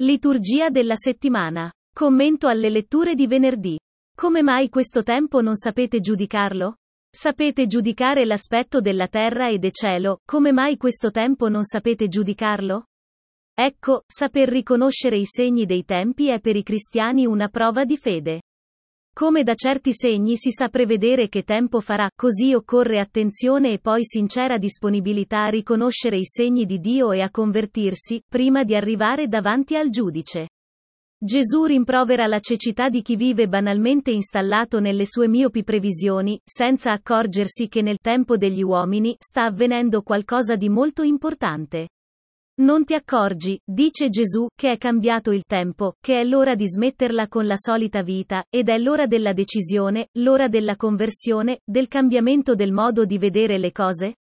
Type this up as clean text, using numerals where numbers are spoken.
Liturgia della settimana. Commento alle letture di venerdì. Come mai questo tempo non sapete giudicarlo? Sapete giudicare l'aspetto della terra e del cielo, come mai questo tempo non sapete giudicarlo? Ecco, saper riconoscere i segni dei tempi è per i cristiani una prova di fede. Come da certi segni si sa prevedere che tempo farà, così occorre attenzione e poi sincera disponibilità a riconoscere i segni di Dio e a convertirsi, prima di arrivare davanti al giudice. Gesù rimprovera la cecità di chi vive banalmente installato nelle sue miopi previsioni, senza accorgersi che nel tempo degli uomini sta avvenendo qualcosa di molto importante. Non ti accorgi, dice Gesù, che è cambiato il tempo, che è l'ora di smetterla con la solita vita, ed è l'ora della decisione, l'ora della conversione, del cambiamento del modo di vedere le cose?